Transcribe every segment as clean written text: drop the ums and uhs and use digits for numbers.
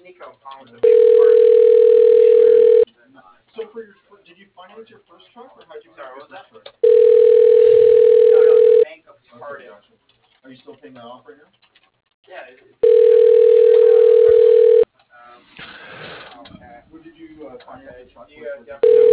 So did you finance your first truck, or how'd you pay for your first truck? Okay, gotcha. Are you still paying that off right now? What did you finance the truck with?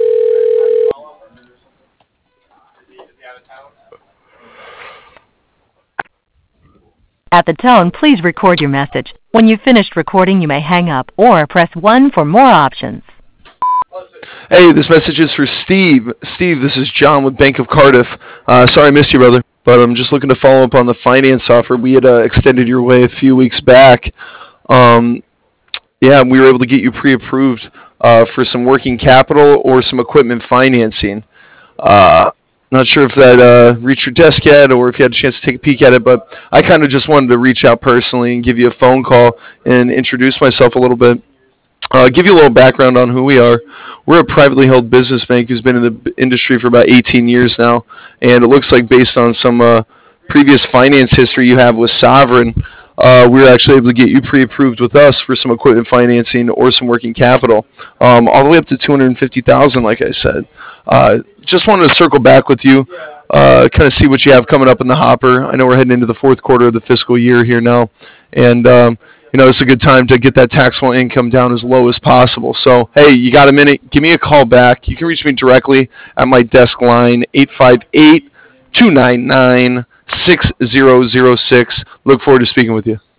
At the tone, please record your message. When you've finished recording, you may hang up or press 1 for more options. Hey, this message is for Steve. Steve, this is John with Bank of Cardiff. Sorry I missed you, brother, but I'm just looking to follow up on the finance offer we had extended your way a few weeks back. Yeah, we were able to get you pre-approved for some working capital or some equipment financing. Not sure if that reached your desk yet or if you had a chance to take a peek at it, but I kind of just wanted to reach out personally and give you a phone call and introduce myself a little bit. Give you a little background on who we are. We're a privately held business bank who's been in the industry for about 18 years now, and it looks like based on some previous finance history you have with Sovereign, we were actually able to get you pre-approved with us for some equipment financing or some working capital, all the way up to $250,000, like I said. Just wanted to circle back with you, kind of see what you have coming up in the hopper. I know we're heading into the fourth quarter of the fiscal year here now, and it's a good time to get that taxable income down as low as possible. So, hey, you got a minute? Give me a call back. You can reach me directly at my desk line, 858-299-6006. Look forward to speaking with you.